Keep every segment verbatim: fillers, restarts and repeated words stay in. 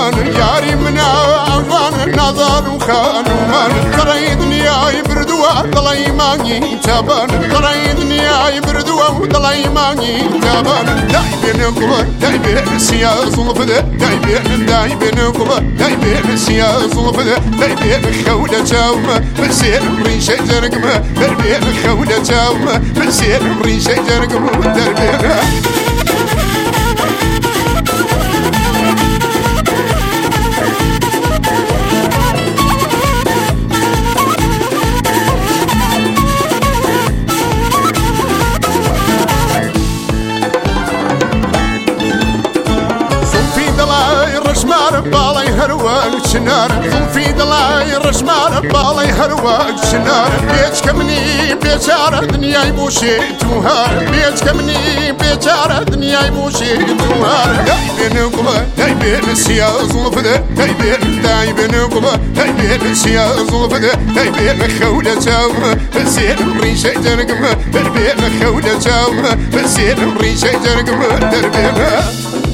ومان ياري من عفان نظر وخان ومان تريدني يا بردوا ضليماني تبان تريدني يا بردوا ضليماني تبان دايبين قبر دايبين سياس وفدا دايبين دايبين قبر دايبين سياس وفدا دايبين خولة جاوما بسير ريشة جرقما دربين خولة جاوما بسير ريشة جرقما دربين رشمار بالي هرواق شنار في دلاي رشمار بالي هرواق شنار بيت كمني بيشار دنياي بوشي توهار بيت كمني بيشار دنياي بوشي توهار دايبين قبا دايبين سياز وفدا دايبين دايبين قبا دايبين سياز وفدا دايبين خولة جاوما بسير ريشة جرقما دايبين خولة جاوما بسير ريشة جرقما دربينا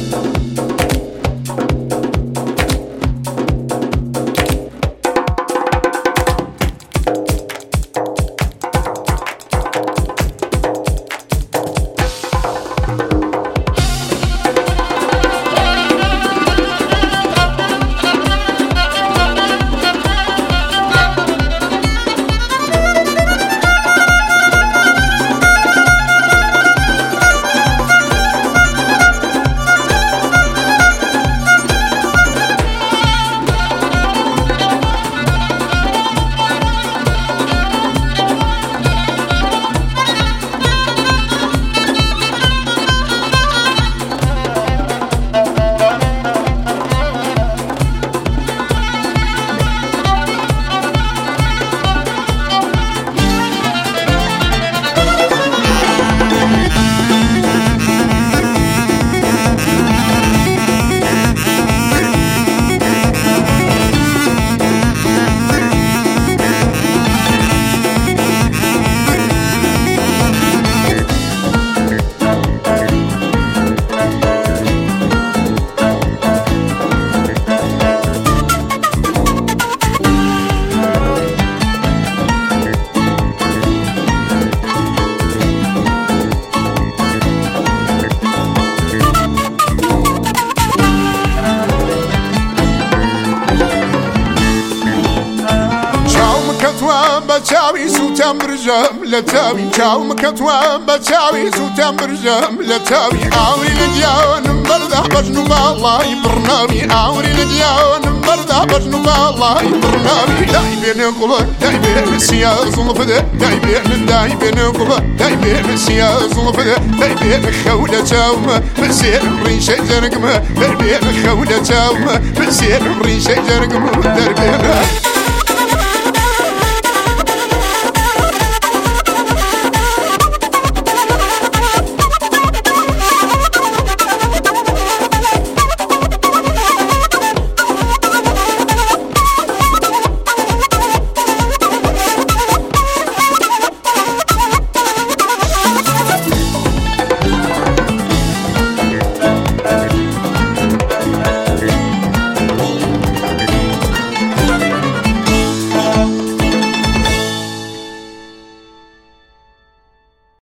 بچاوی سوتم برجم لتاوی چاو مکتوا بچاوی سوتم برجم لتاوی آوری لدیانم برده بجنو بالای برناوی آوری لدیانم برده بجنو بالای برناوی دايبين قبر دايبين سياز وفدا دايبين دايبين قبر دايبين سياز وفدا دايبين خولة جاوما بسير ريشة جرقما دايبين خولة جاوما بسير ريشة جرقما دربينا